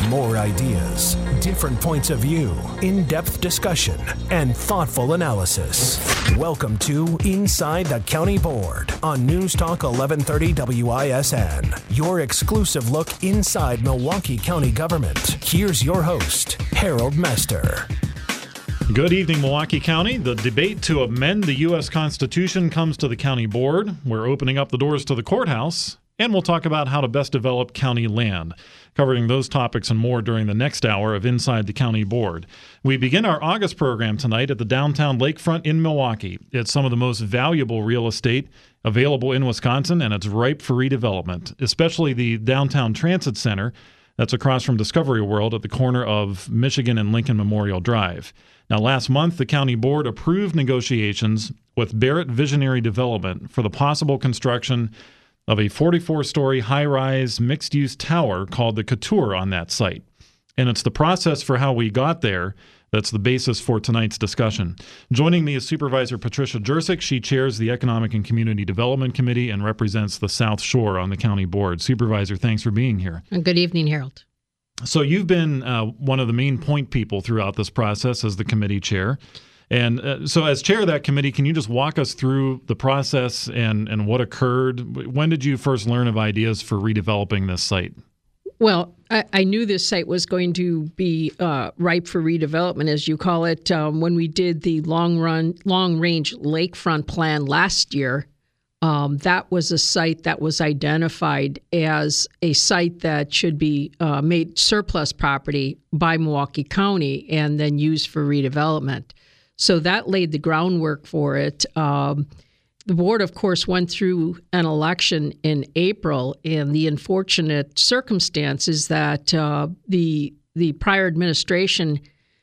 More ideas, different points of view, in-depth discussion, and thoughtful analysis. Welcome to Inside the County Board on News Talk 1130 WISN, your exclusive look inside Milwaukee County government. Here's your host, Harold Mester. Good evening, Milwaukee County. The debate to amend the U.S. Constitution comes to the county board. We're opening up the doors to the courthouse, and we'll talk about how to best develop county land. Covering those topics and more during the next hour of Inside the County Board. We begin our August program tonight at the downtown lakefront in Milwaukee. It's some of the most valuable real estate available in Wisconsin, and it's ripe for redevelopment, especially the Downtown Transit Center that's across from Discovery World at the corner of Michigan and Lincoln Memorial Drive. Now, last month, the county board approved negotiations with Barrett Visionary Development for the possible construction of a 44-story high-rise mixed-use tower called the Couture on that site. And it's the process for how we got there that's the basis for tonight's discussion. Joining me is Supervisor Patricia Jurczyk. She chairs the Economic and Community Development Committee and represents the South Shore on the county board. Supervisor, thanks for being here. Good evening, Harold. So you've been one of the main point people throughout this process as the committee chair. And so as chair of that committee, can you just walk us through the process and what occurred? When did you first learn of ideas for redeveloping this site? Well, I knew this site was going to be ripe for redevelopment, as you call it, when we did the long-range lakefront plan last year. That was a site that was identified as a site that should be made surplus property by Milwaukee County and then used for redevelopment. So that laid the groundwork for it. The board, of course, went through an election in April, and the unfortunate circumstance is that the prior administration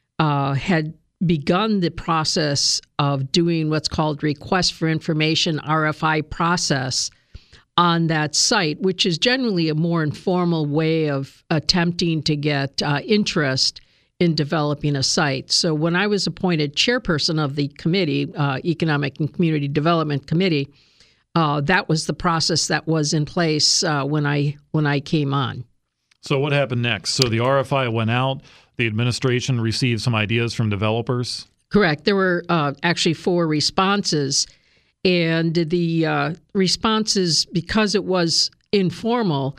had begun the process of doing what's called request for information, RFI process, on that site, which is generally a more informal way of attempting to get interest in developing a site. So when I was appointed chairperson of the committee, Economic and Community Development Committee, that was the process that was in place when I came on. So what happened next? So the RFI went out. The administration received some ideas from developers? Correct. There were actually 4 responses. And the responses, because it was informal,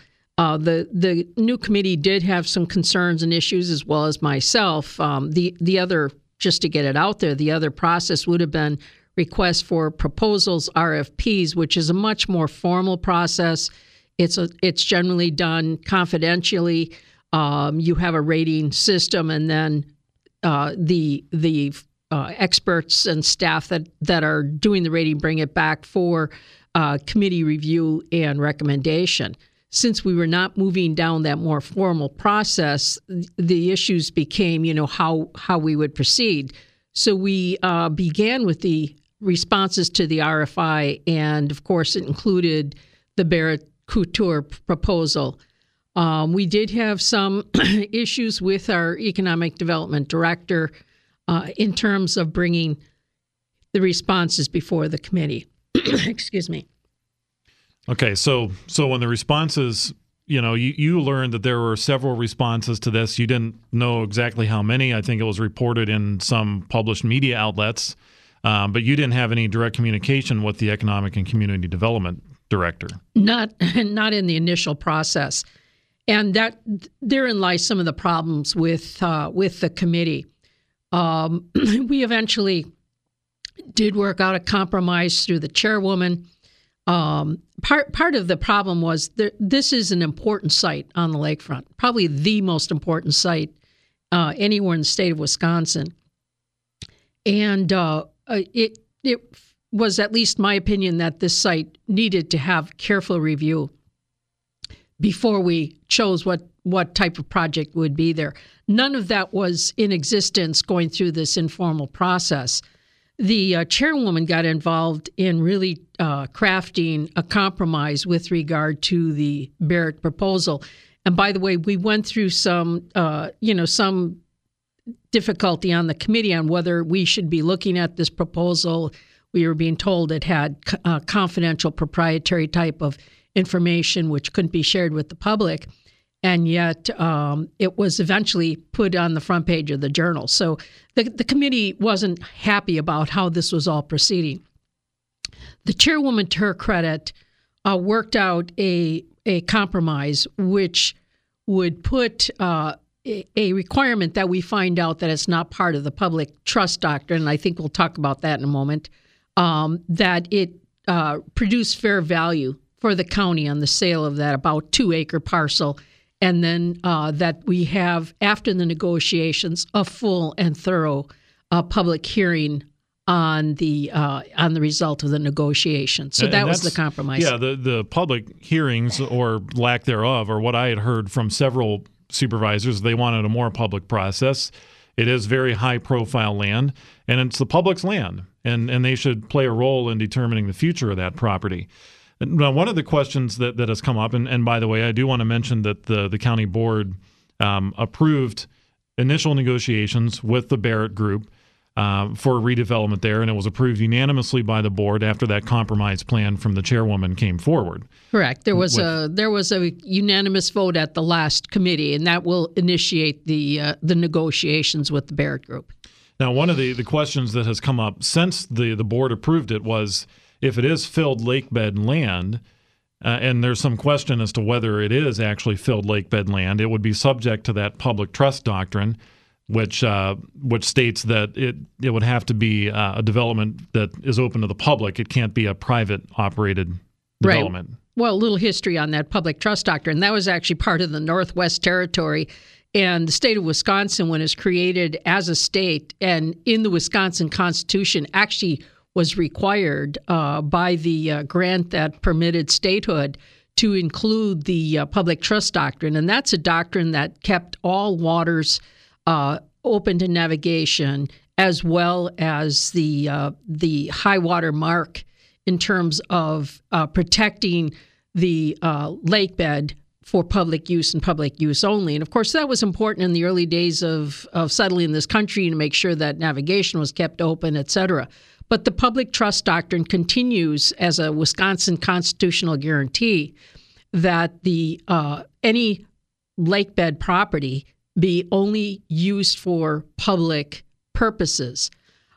the new committee did have some concerns and issues, as well as myself. The other, just to get it out there, the other process would have been requests for proposals, RFPs, which is a much more formal process. It's generally done confidentially. You have a rating system, and then the experts and staff that are doing the rating bring it back for committee review and recommendation. Since we were not moving down that more formal process, the issues became, how we would proceed. So we began with the responses to the RFI, and of course, it included the Barrett Couture proposal. We did have some issues with our economic development director in terms of bringing the responses before the committee. Excuse me. Okay, so when the responses, you learned that there were several responses to this. You didn't know exactly how many. I think it was reported in some published media outlets, but you didn't have any direct communication with the Economic and Community Development Director. Not in the initial process, and that therein lies some of the problems with the committee. We eventually did work out a compromise through the chairwoman. Part of the problem was this is an important site on the lakefront, probably the most important site anywhere in the state of Wisconsin. And it was at least my opinion that this site needed to have careful review before we chose what type of project would be there. None of that was in existence going through this informal process. The chairwoman got involved in really crafting a compromise with regard to the Barrett proposal. And by the way, we went through some difficulty on the committee on whether we should be looking at this proposal. We were being told it had confidential proprietary type of information which couldn't be shared with the public. and yet it was eventually put on the front page of the Journal. So the committee wasn't happy about how this was all proceeding. The chairwoman, to her credit, worked out a compromise which would put a requirement that we find out that it's not part of the public trust doctrine, and I think we'll talk about that in a moment, that it produce fair value for the county on the sale of that about 2-acre parcel, and then that we have, after the negotiations, a full and thorough public hearing on the result of the negotiations. So that was the compromise. Yeah, the public hearings or lack thereof, or what I had heard from several supervisors, they wanted a more public process. It is very high-profile land, and it's the public's land, and they should play a role in determining the future of that property. Now, one of the questions that has come up, and by the way, I do want to mention that the county board approved initial negotiations with the Barrett Group for redevelopment there, and it was approved unanimously by the board after that compromise plan from the chairwoman came forward. Correct. There was a unanimous vote at the last committee, and that will initiate the negotiations with the Barrett Group. Now, one of the questions that has come up since the board approved it was if it is filled lakebed land, and there's some question as to whether it is actually filled lakebed land, it would be subject to that public trust doctrine, which states that it would have to be a development that is open to the public. It can't be a private operated development. Right. Well, a little history on that public trust doctrine. That was actually part of the Northwest Territory, and the state of Wisconsin, when it was created as a state, and in the Wisconsin Constitution, actually was required by the grant that permitted statehood to include the public trust doctrine, and that's a doctrine that kept all waters open to navigation, as well as the high water mark in terms of protecting the lakebed for public use and public use only. And of course, that was important in the early days of settling this country to make sure that navigation was kept open, et cetera. But the public trust doctrine continues as a Wisconsin constitutional guarantee that the any lakebed property be only used for public purposes.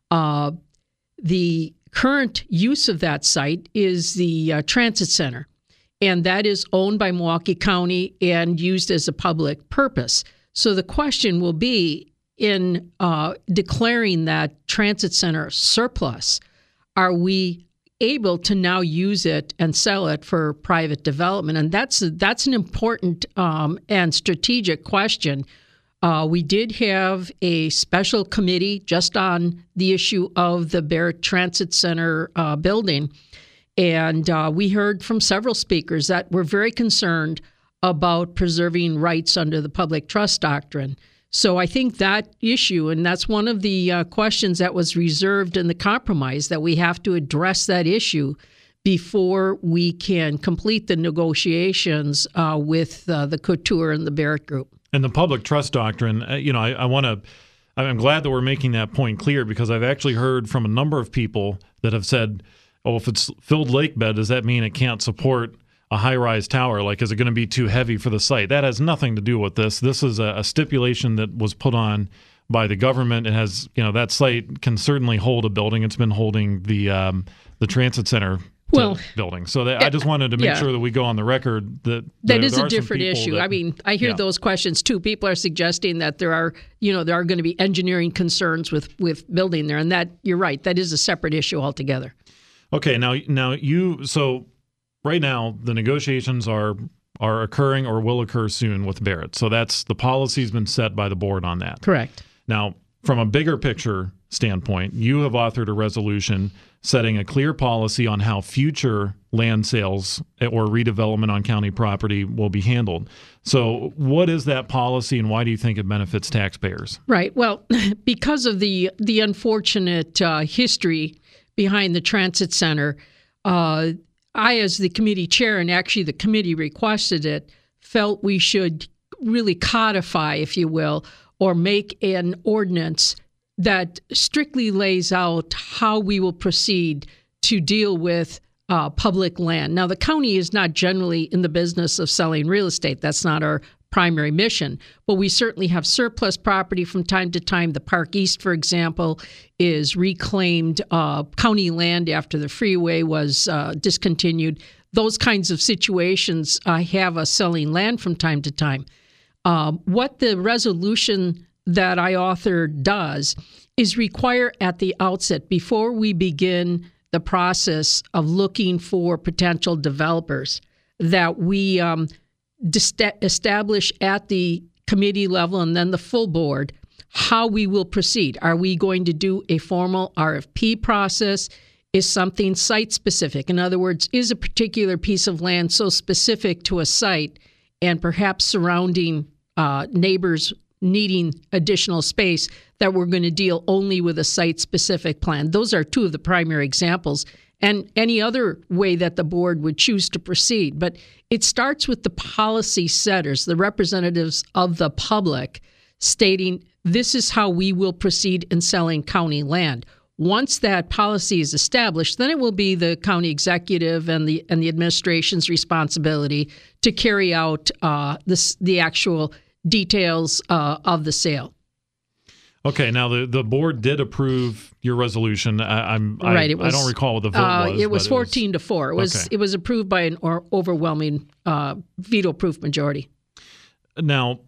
The current use of that site is the transit center, and that is owned by Milwaukee County and used as a public purpose. So the question will be, in declaring that transit center surplus, are we able to now use it and sell it for private development? And that's an important and strategic question. We did have a special committee just on the issue of the Barrett Transit Center building, and we heard from several speakers that were very concerned about preserving rights under the public trust doctrine. So I think that issue, and that's one of the questions that was reserved in the compromise, that we have to address that issue before we can complete the negotiations with the Couture and the Barrett Group. And the public trust doctrine, I'm glad that we're making that point clear, because I've actually heard from a number of people that have said, oh, if it's filled lakebed, does that mean it can't support a high-rise tower? Like, is it going to be too heavy for the site? That has nothing to do with this. This is a stipulation that was put on by the government. It has, that site can certainly hold a building. It's been holding the transit center building. So I just wanted to make sure that we go on the record that is a different issue. I hear those questions too. People are suggesting that there are going to be engineering concerns with building there, and that, you're right, that is a separate issue altogether. Okay, so right now the negotiations are occurring or will occur soon with Barrett. So that's the policy's been set by the board on that. Correct. Now, from a bigger picture standpoint, you have authored a resolution setting a clear policy on how future land sales or redevelopment on county property will be handled. So what is that policy, and why do you think it benefits taxpayers? Right. Well, because of the unfortunate history behind the transit center, I, as the committee chair, and actually the committee requested it, felt we should really codify, if you will, or make an ordinance that strictly lays out how we will proceed to deal with public land. Now, the county is not generally in the business of selling real estate. That's not our primary mission. But we certainly have surplus property from time to time. The Park East, for example, is reclaimed county land after the freeway was discontinued. Those kinds of situations have us selling land from time to time. What the resolution that I authored does is require at the outset, before we begin the process of looking for potential developers, that we establish at the committee level and then the full board how we will proceed. Are we going to do a formal RFP process? Is something site-specific? In other words, is a particular piece of land so specific to a site and perhaps surrounding neighbors needing additional space that we're going to deal only with a site-specific plan? Those are two of the primary examples, and any other way that the board would choose to proceed. But it starts with the policy setters, the representatives of the public, stating this is how we will proceed in selling county land. Once that policy is established, then it will be the county executive and the administration's responsibility to carry out the actual details of the sale. Okay, now the board did approve your resolution. I don't recall what the vote was. It was 14 to 4. It was approved by an overwhelming veto-proof majority. Now,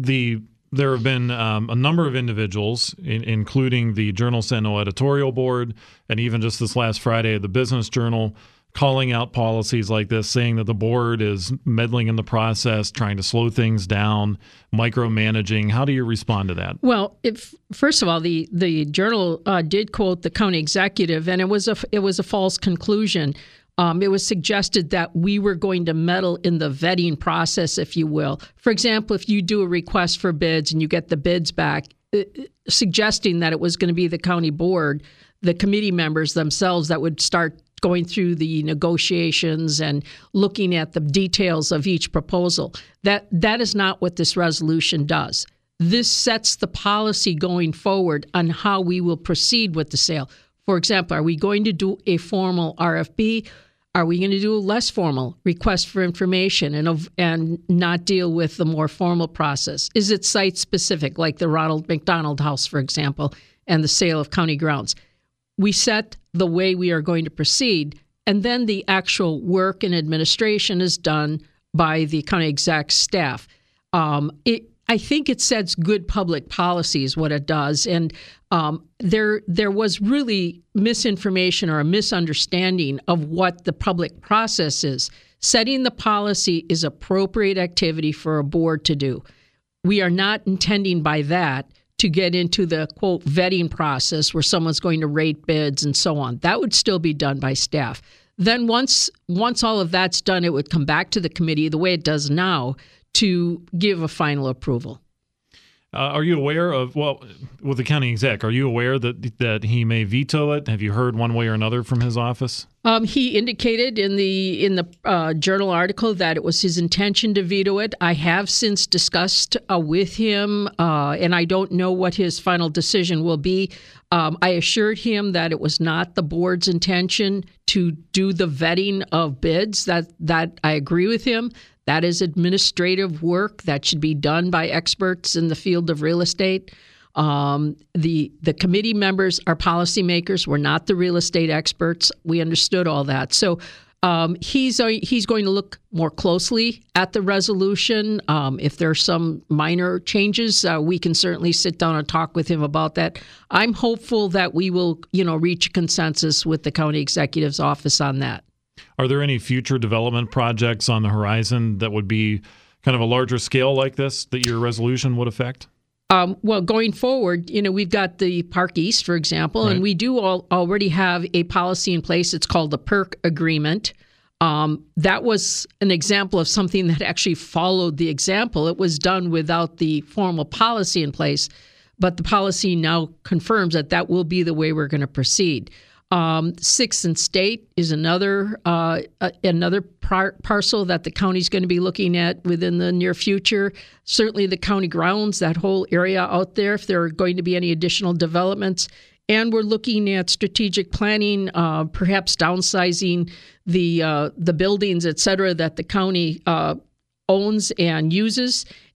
there have been a number of individuals, including the Journal-Sentinel editorial board, and even just this last Friday, the Business Journal, calling out policies like this, saying that the board is meddling in the process, trying to slow things down, micromanaging. How do you respond to that? Well, first of all, the Journal did quote the county executive, and it was a false conclusion. It was suggested that we were going to meddle in the vetting process, if you will. For example, if you do a request for bids and you get the bids back, suggesting that it was going to be the county board, the committee members themselves that would start going through the negotiations and looking at the details of each proposal. That is not what this resolution does. This sets the policy going forward on how we will proceed with the sale. For example, are we going to do a formal RFP? Are we going to do a less formal request for information and not deal with the more formal process? Is it site-specific, like the Ronald McDonald House, for example, and the sale of county grounds? We set the way we are going to proceed, and then the actual work and administration is done by the county exec staff. I think it sets good public policy is what it does, and there was really misinformation or a misunderstanding of what the public process is. Setting the policy is appropriate activity for a board to do. We are not intending by that to get into the, quote, vetting process where someone's going to rate bids and so on. That would still be done by staff. Then once all of that's done, it would come back to the committee the way it does now to give a final approval. Are you aware of, with the county exec, are you aware that he may veto it? Have you heard one way or another from his office? He indicated in the Journal article that it was his intention to veto it. I have since discussed with him, and I don't know what his final decision will be. I assured him that it was not the board's intention to do the vetting of bids. That I agree with him. That is administrative work that should be done by experts in the field of real estate. The committee members are policymakers. We're not the real estate experts. We understood all that. So he's going to look more closely at the resolution. If there are some minor changes, we can certainly sit down and talk with him about that. I'm hopeful that we will, reach a consensus with the county executive's office on that. Are there any future development projects on the horizon that would be kind of a larger scale like this that your resolution would affect? Well, going forward, we've got the Park East, for example, right. And we do already have a policy in place. It's called the PERC agreement. That was an example of something that actually followed the example. It was done without the formal policy in place, but the policy now confirms that will be the way we're going to proceed. 6th and State is another parcel that the county's going to be looking at within the near future. Certainly the county grounds, that whole area out there, if there are going to be any additional developments. And we're looking at strategic planning, perhaps downsizing the buildings, et cetera, that the county owns and uses,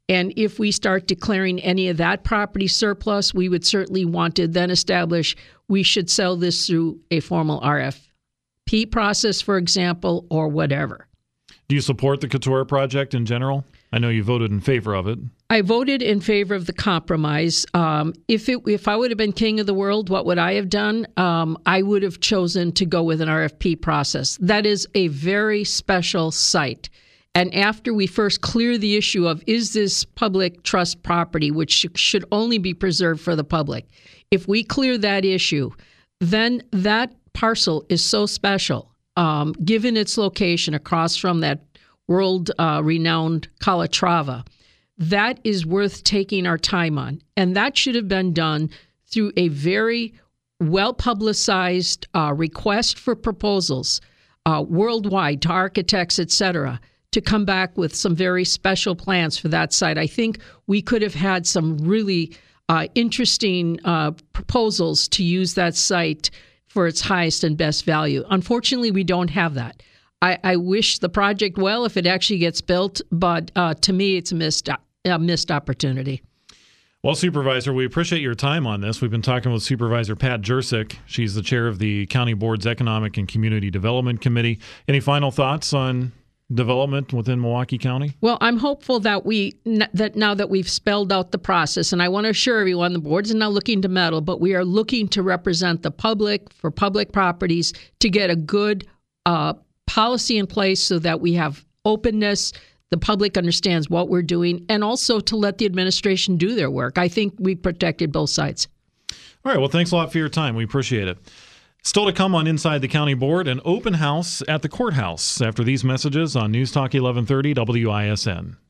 And if we start declaring any of that property surplus, we would certainly want to then establish we should sell this through a formal RFP process, for example, or whatever. Do you support the Couture project in general? I know you voted in favor of it. I voted in favor of the compromise. If I would have been king of the world, what would I have done? I would have chosen to go with an RFP process. That is a very special site. And after we first clear the issue of, is this public trust property, which should only be preserved for the public, if we clear that issue, then that parcel is so special, given its location across from that world-renowned Calatrava, that is worth taking our time on. And that should have been done through a very well-publicized request for proposals worldwide to architects, et cetera, to come back with some very special plans for that site. I think we could have had some really interesting proposals to use that site for its highest and best value. Unfortunately, we don't have that. I wish the project well if it actually gets built, but to me, it's a missed opportunity. Well, Supervisor, we appreciate your time on this. We've been talking with Supervisor Pat Jurczyk. She's the chair of the County Board's Economic and Community Development Committee. Any final thoughts on development within Milwaukee County? Well, I'm hopeful that now that we've spelled out the process, and I want to assure everyone the board is not looking to meddle, but we are looking to represent the public for public properties to get a good policy in place so that we have openness, the public understands what we're doing, and also to let the administration do their work. I think we protected both sides. All right. Well, thanks a lot for your time. We appreciate it. Still to come on Inside the County Board, an open house at the courthouse after these messages on News Talk 1130 WISN.